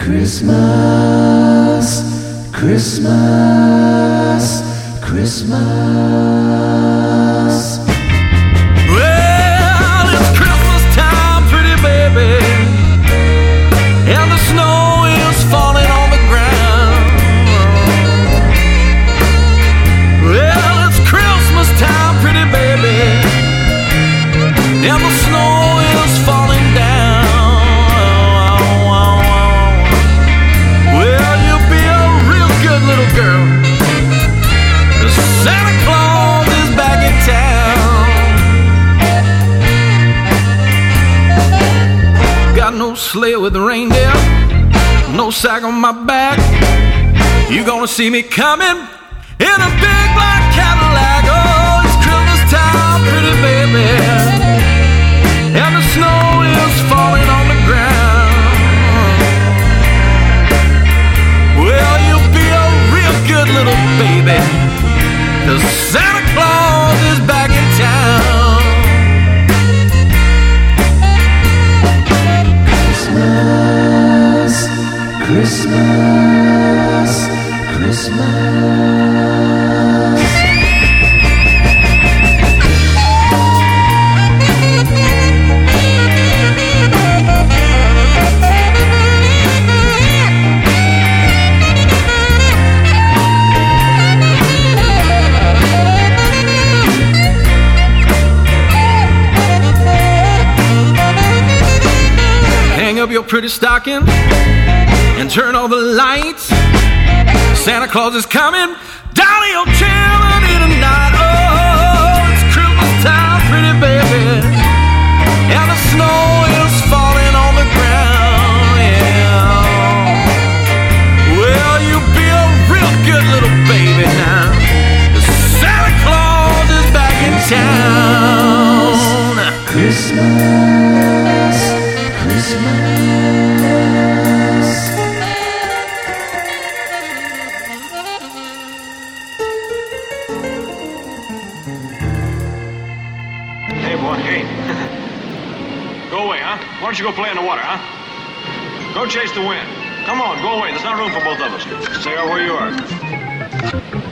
Christmas, Christmas, Christmas. Well, it's Christmas time, pretty baby, and the snow is falling on the ground. Well, it's Christmas time, pretty baby, and the snow is falling down. Well, you'll be a real good little girl. Santa Claus is back in town. Got no sleigh with a reindeer, no sack on my back. You gonna see me coming in a big black Cadillac. Oh, it's Christmas time, pretty baby, and the snow is falling on the ground. Well, you'll be a real good little baby, 'cause Santa Claus is back in town. Christmas, Christmas, Christmas. Hang up your pretty stocking and turn all the lights. Santa Claus is coming down to your chimney tonight. Oh, it's Christmas time, pretty baby, and the snow is falling on the ground. Yeah. Well, you'll be a real good little baby now, 'cause Santa Claus is back in town. Christmas, Christmas. Hey, boy, hey. Go away, huh? Why don't you go play in the water, huh? Go chase the wind. Come on, go away. There's not room for both of us. Stay right where you are.